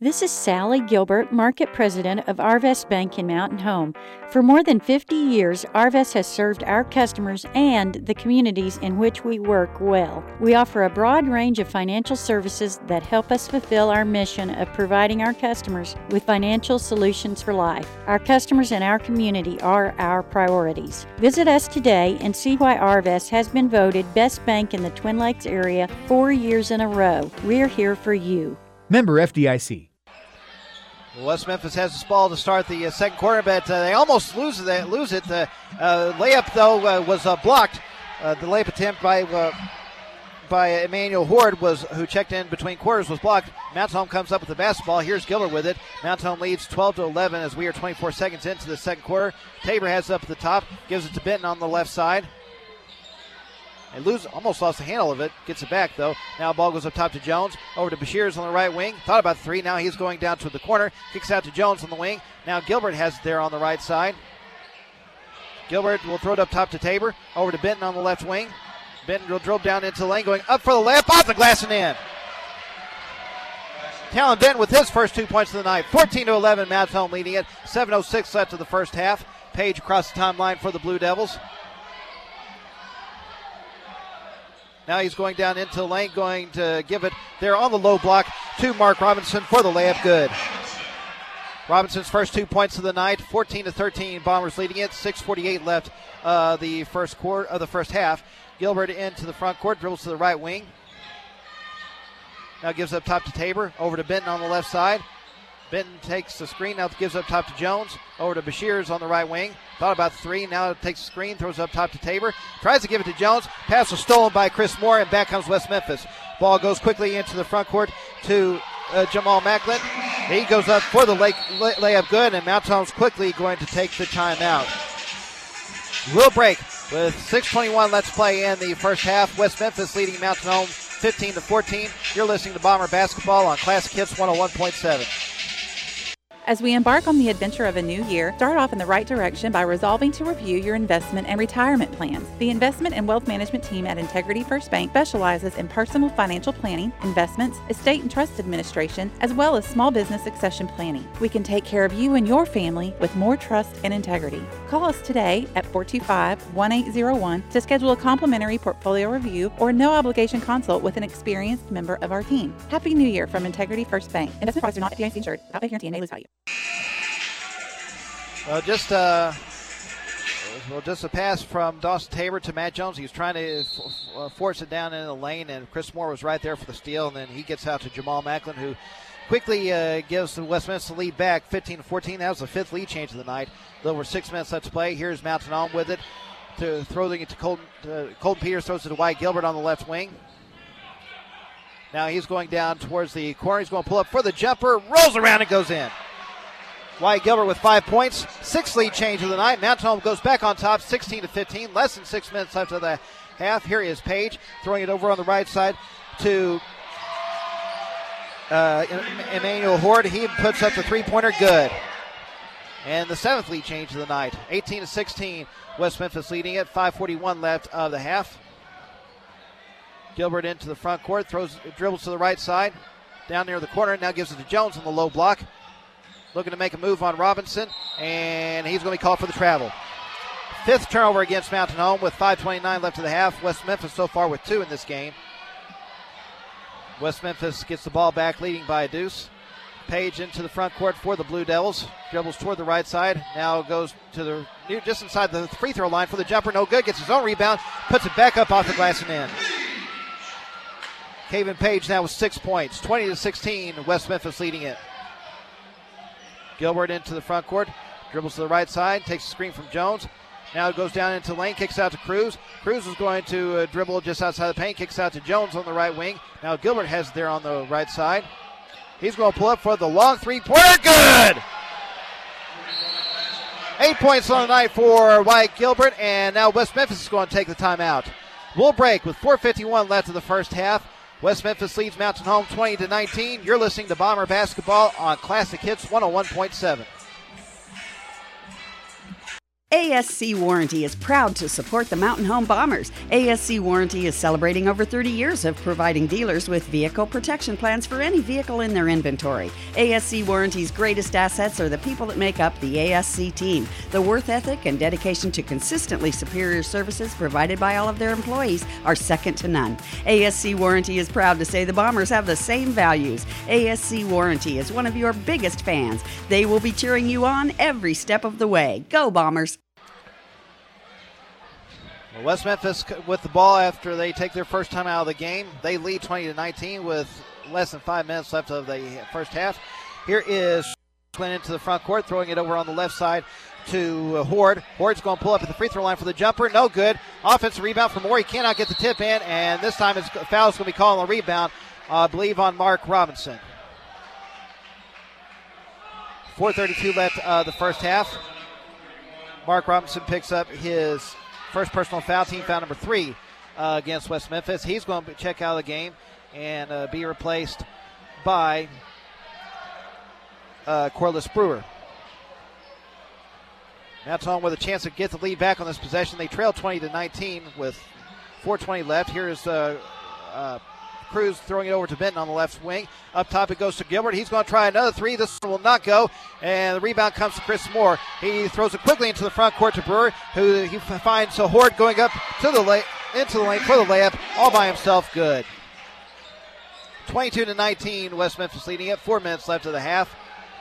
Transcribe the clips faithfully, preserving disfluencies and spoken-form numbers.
This is Sally Gilbert, Market President of Arvest Bank in Mountain Home. For more than fifty years, Arvest has served our customers and the communities in which we work well. We offer a broad range of financial services that help us fulfill our mission of providing our customers with financial solutions for life. Our customers and our community are our priorities. Visit us today and see why Arvest has been voted Best Bank in the Twin Lakes area four years in a row. We're here for you. Member F D I C. West Memphis has this ball to start the uh, second quarter, but uh, they almost lose it. Lose it. The uh, layup, though, uh, was uh, blocked. Uh, the layup attempt by uh, by Emmanuel Horde, was who checked in between quarters, was blocked. Mountain Home comes up with the basketball. Here's Gilbert with it. Mountain Home leads twelve to eleven as we are twenty-four seconds into the second quarter. Tabor has it up at the top, gives it to Benton on the left side. And lose, almost lost the handle of it. Gets it back, though. Now ball goes up top to Jones. Over to Bashirs on the right wing. Thought about three. Now he's going down to the corner. Kicks out to Jones on the wing. Now Gilbert has it there on the right side. Gilbert will throw it up top to Tabor. Over to Benton on the left wing. Benton will drill down into the lane. Going up for the layup. Off the glass and in. Talon Benton with his first two points of the night. fourteen to eleven. Mountain Home leading it. seven oh six left of the first half. Page across the timeline for the Blue Devils. Now he's going down into the lane, going to give it there on the low block to Mark Robinson for the layup. Good. Robinson's first two points of the night, fourteen to thirteen. Bombers leading it. six forty-eight left uh, the first quarter of the first half. Gilbert into the front court, dribbles to the right wing. Now gives up top to Tabor. Over to Benton on the left side. Benton takes the screen, now gives up top to Jones. Over to Bashirs on the right wing. Thought about three, now takes the screen, throws up top to Tabor. Tries to give it to Jones. Pass was stolen by Chris Moore, and back comes West Memphis. Ball goes quickly into the front court to uh, Jamal Macklin. He goes up for the lay- lay- layup good, and Mountain Home's quickly going to take the timeout. We'll break with six twenty-one left to play in the first half. West Memphis leading Mountain Home fifteen to fourteen. You're listening to Bomber Basketball on Classic Hits one oh one point seven. As we embark on the adventure of a new year, start off in the right direction by resolving to review your investment and retirement plans. The Investment and Wealth Management team at Integrity First Bank specializes in personal financial planning, investments, estate and trust administration, as well as small business succession planning. We can take care of you and your family with more trust and integrity. Call us today at four two five, one eight zero one to schedule a complimentary portfolio review or no obligation consult with an experienced member of our team. Happy New Year from Integrity First Bank. Investment products are not F D I C insured. Without guarantee and may lose value. Well, just uh, well, just a pass from Dawson Tabor to Matt Jones. He was trying to f- f- force it down in the lane, and Chris Moore was right there for the steal. And then he gets out to Jamal Macklin, who quickly uh, gives the West Memphis the lead back, fifteen to fourteen. That was the fifth lead change of the night. A little over six minutes left to play. Here's Mountain Home with it to throwing it to Colton. Uh, Colton Peters throws it to Wyatt Gilbert on the left wing. Now he's going down towards the corner. He's going to pull up for the jumper, rolls around and goes in. Wyatt Gilbert with five points, sixth lead change of the night. Mountain Home goes back on top, sixteen to fifteen. Less than six minutes left of the half. Here is Page throwing it over on the right side to uh, Emmanuel Horde. He puts up the three-pointer, good. And the seventh lead change of the night, eighteen to sixteen. West Memphis leading it, five forty-one left of the half. Gilbert into the front court, throws, dribbles to the right side, down near the corner. Now gives it to Jones on the low block. Looking to make a move on Robinson, and he's going to be called for the travel. Fifth turnover against Mountain Home with five twenty-nine left of the half. West Memphis so far with two in this game. West Memphis gets the ball back, leading by a deuce. Page into the front court for the Blue Devils. Dribbles toward the right side. Now goes to the near, just inside the free throw line for the jumper. No good. Gets his own rebound. Puts it back up off the glass and in. Caven Page now with six points. twenty to sixteen. West Memphis leading it. Gilbert into the front court, dribbles to the right side, takes a screen from Jones. Now it goes down into the lane, kicks out to Cruz. Cruz is going to uh, dribble just outside the paint, kicks out to Jones on the right wing. Now Gilbert has it there on the right side. He's going to pull up for the long three-pointer, good! Eight points on the night for Wyatt Gilbert, and now West Memphis is going to take the timeout. We'll break with four fifty-one left of the first half. West Memphis leads Mountain Home twenty to nineteen. You're listening to Bomber Basketball on Classic Hits one oh one point seven. A S C Warranty is proud to support the Mountain Home Bombers. A S C Warranty is celebrating over thirty years of providing dealers with vehicle protection plans for any vehicle in their inventory. A S C Warranty's greatest assets are the people that make up the A S C team. The worth ethic and dedication to consistently superior services provided by all of their employees are second to none. A S C Warranty is proud to say the Bombers have the same values. A S C Warranty is one of your biggest fans. They will be cheering you on every step of the way. Go Bombers! Well, West Memphis with the ball after they take their first time out of the game. They lead twenty to nineteen with less than five minutes left of the first half. Here is Quinn into the front court, throwing it over on the left side to Horde. Horde's going to pull up at the free throw line for the jumper. No good. Offensive rebound for Moore. He cannot get the tip in, and this time his foul is going to be called on the rebound, uh, I believe, on Mark Robinson. four thirty-two left uh, the first half. Mark Robinson picks up his first personal foul, team foul number three uh, against West Memphis. He's going to check out of the game and uh, be replaced by uh, Corliss Brewer. Mount Home with a chance to get the lead back on this possession. They trail twenty to nineteen with four twenty left. Here is uh, uh, Cruz throwing it over to Benton on the left wing. Up top it goes to Gilbert. He's going to try another three. This will not go. And the rebound comes to Chris Moore. He throws it quickly into the front court to Brewer, who he finds a Horde going up to the lane, into the lane for the layup, all by himself. Good. twenty-two to nineteen, West Memphis leading it. Four minutes left of the half.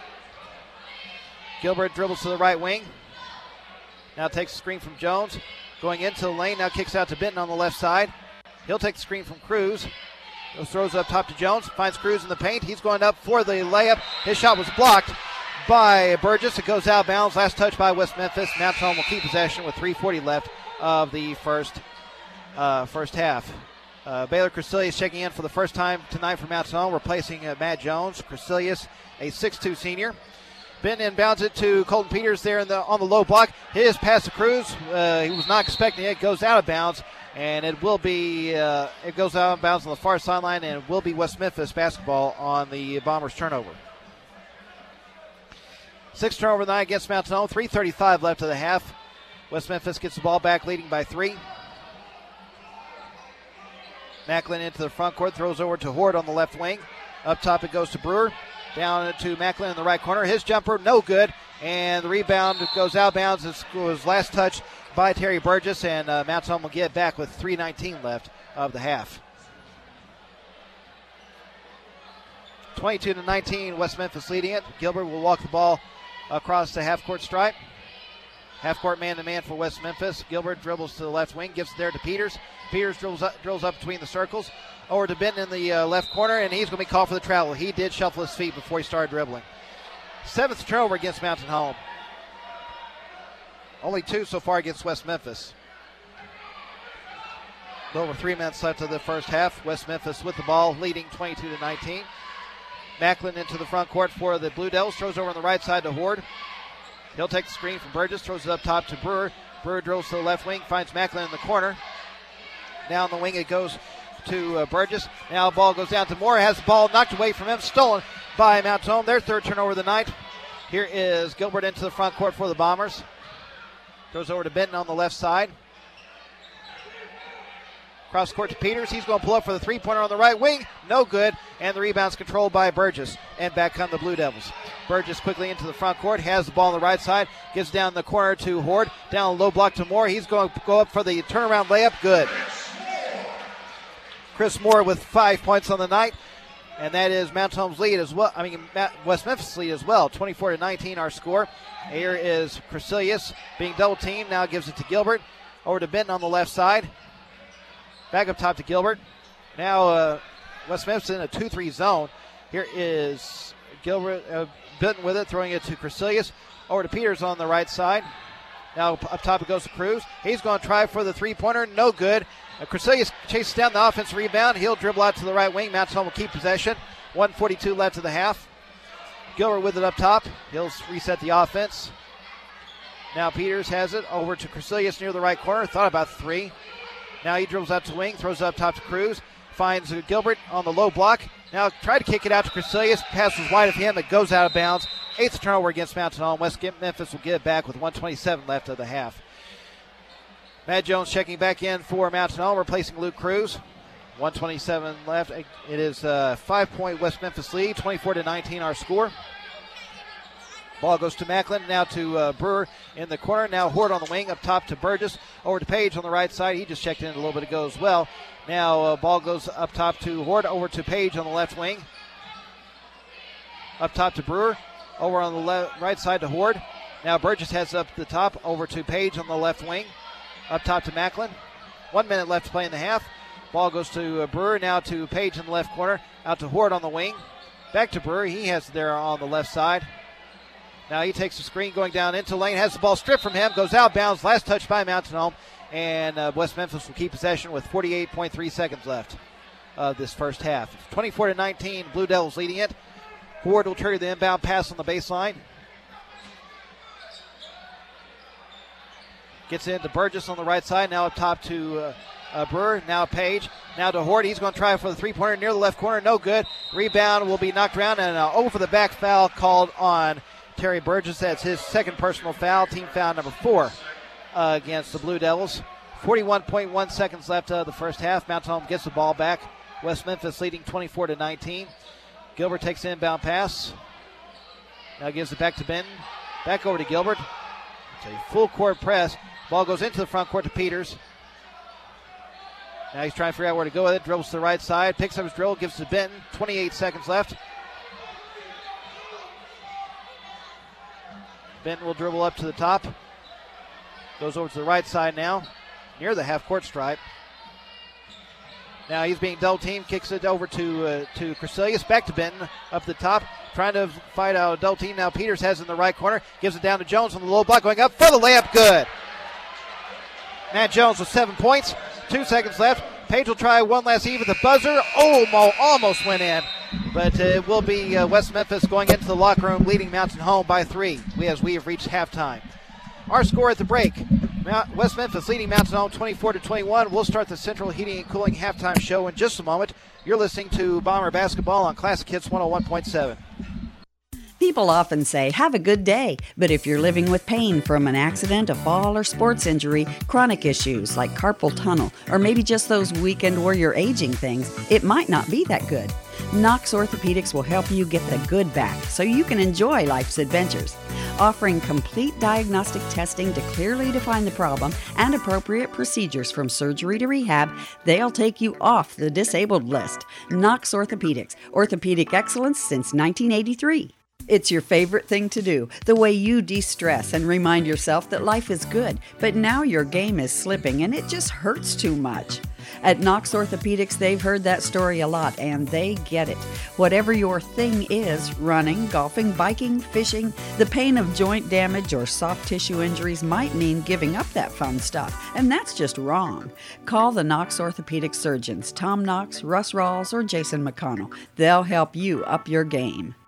Gilbert dribbles to the right wing. Now takes the screen from Jones. Going into the lane. Now kicks out to Benton on the left side. He'll take the screen from Cruz. Throws up top to Jones. Finds Cruz in the paint. He's going up for the layup. His shot was blocked by Burgess. It goes out of bounds. Last touch by West Memphis. Mount Home will keep possession with three forty left of the first uh, first half. Uh, Baylor Crecilius checking in for the first time tonight for Mount Home, replacing uh, Matt Jones. Crecilius, a six two senior. Benton inbounds it to Colton Peters there in the, on the low block. His pass to Cruz. Uh, he was not expecting it. Goes out of bounds. And it will be, uh, it goes out of bounds on the far sideline, and it will be West Memphis basketball on the Bombers' turnover. Six turnover tonight against Mount Home. three thirty-five left of the half. West Memphis gets the ball back, leading by three. Macklin into the front court, throws over to Horde on the left wing. Up top it goes to Brewer. Down to Macklin in the right corner. His jumper, no good. And the rebound goes out of bounds. It was last touch by Terry Burgess, and uh, Mount Home will get back with three nineteen left of the half. twenty-two to nineteen, West Memphis leading it. Gilbert will walk the ball across the half-court stripe. Half-court man-to-man for West Memphis. Gilbert dribbles to the left wing, gives it there to Peters. Peters drills up, drills up between the circles. Over to Benton in the uh, left corner, and he's going to be called for the travel. He did shuffle his feet before he started dribbling. Seventh turnover against Mountain Home. Only two so far against West Memphis. Over three minutes left of the first half. West Memphis with the ball, leading twenty-two to nineteen. Macklin into the front court for the Blue Devils. Throws over on the right side to Horde. He'll take the screen from Burgess. Throws it up top to Brewer. Brewer drills to the left wing. Finds Macklin in the corner. Now on the wing it goes to uh, Burgess. Now the ball goes down to Moore. Has the ball knocked away from him. Stolen by Mount Home. Their third turnover of the night. Here is Gilbert into the front court for the Bombers. Goes over to Benton on the left side. Cross court to Peters. He's going to pull up for the three-pointer on the right wing. No good. And the rebound's controlled by Burgess. And back come the Blue Devils. Burgess quickly into the front court. Has the ball on the right side. Gives down the corner to Horde. Down low block to Moore. He's going to go up for the turnaround layup. Good. Chris Moore with five points on the night. And that is Mount Home's lead as well. I mean, West Memphis lead as well. twenty-four to nineteen our score. Here is Crecilius being double teamed. Now gives it to Gilbert. Over to Benton on the left side. Back up top to Gilbert. Now uh, West Memphis in a two three zone. Here is Gilbert, uh, Benton with it, throwing it to Crecilius. Over to Peters on the right side. Now up top it goes to Cruz. He's going to try for the three-pointer. No good. Uh, Crecilius chases down the offensive rebound. He'll dribble out to the right wing. Mount Home will keep possession. one forty-two left of the half. Gilbert with it up top. He'll reset the offense. Now Peters has it over to Crecilius near the right corner. Thought about three. Now he dribbles out to wing, throws it up top to Cruz. Finds Gilbert on the low block. Now tried to kick it out to Crecilius. Pass was wide of him. It goes out of bounds. Eighth turnover against Mountain Home. West Memphis will get it back with one twenty-seven left of the half. Matt Jones checking back in for Mountain Home, replacing Luke Cruz. one twenty-seven left. It is a five-point West Memphis lead, twenty-four to nineteen our score. Ball goes to Macklin, now to uh, Brewer in the corner. Now Horde on the wing, up top to Burgess. Over to Page on the right side. He just checked in a little bit ago as well. Now uh, ball goes up top to Horde, over to Page on the left wing. Up top to Brewer, over on the le- right side to Horde. Now Burgess heads up the top, over to Page on the left wing. Up top to Macklin. One minute left to play in the half. Ball goes to uh, Brewer, now to Page in the left corner. Out to Horde on the wing. Back to Brewer. He has it there on the left side. Now he takes the screen going down into lane, has the ball stripped from him, goes out bounds, last touch by Mountain Home, and uh, West Memphis will keep possession with forty-eight point three seconds left of this first half. twenty-four to nineteen, Blue Devils leading it. Horde will trigger the inbound pass on the baseline. Gets into Burgess on the right side, now up top to uh, uh, Brewer, now Page, now to Horde. He's going to try for the three-pointer near the left corner, no good. Rebound will be knocked around, and an over-the-back foul called on Terry Burgess. That's his second personal foul, team foul number four uh, against the Blue Devils. forty-one point one seconds left of the first half. Mountain Home gets the ball back. West Memphis leading twenty-four to nineteen. Gilbert takes the inbound pass. Now gives it back to Benton. Back over to Gilbert. It's a full court press. Ball goes into the front court to Peters. Now he's trying to figure out where to go with it. Dribbles to the right side. Picks up his dribble. Gives it to Benton. twenty-eight seconds left. Benton will dribble up to the top. Goes over to the right side now, near the half-court stripe. Now he's being double-teamed, kicks it over to uh, to Crecilius. Back to Benton, up the top, trying to fight out a double team. Now Peters has it in the right corner, gives it down to Jones on the low block, going up for the layup, good. Matt Jones with seven points, two seconds left. Page will try one last heave at the buzzer. Oh, almost went in. But uh, it will be uh, West Memphis going into the locker room, leading Mountain Home by three we, as we have reached halftime. Our score at the break, Mount, West Memphis leading Mountain Home twenty-four to twenty-one. We'll start the Central Heating and Cooling halftime show in just a moment. You're listening to Bomber Basketball on Classic Hits one oh one point seven. People often say, have a good day, but if you're living with pain from an accident, a fall, or sports injury, chronic issues like carpal tunnel, or maybe just those weekend warrior aging things, it might not be that good. Knox Orthopedics will help you get the good back so you can enjoy life's adventures. Offering complete diagnostic testing to clearly define the problem and appropriate procedures from surgery to rehab, they'll take you off the disabled list. Knox Orthopedics, orthopedic excellence since nineteen eighty-three. It's your favorite thing to do, the way you de-stress and remind yourself that life is good, but now your game is slipping and it just hurts too much. At Knox Orthopedics, they've heard that story a lot, and they get it. Whatever your thing is, running, golfing, biking, fishing, the pain of joint damage or soft tissue injuries might mean giving up that fun stuff, and that's just wrong. Call the Knox Orthopedic surgeons, Tom Knox, Russ Rawls, or Jason McConnell. They'll help you up your game.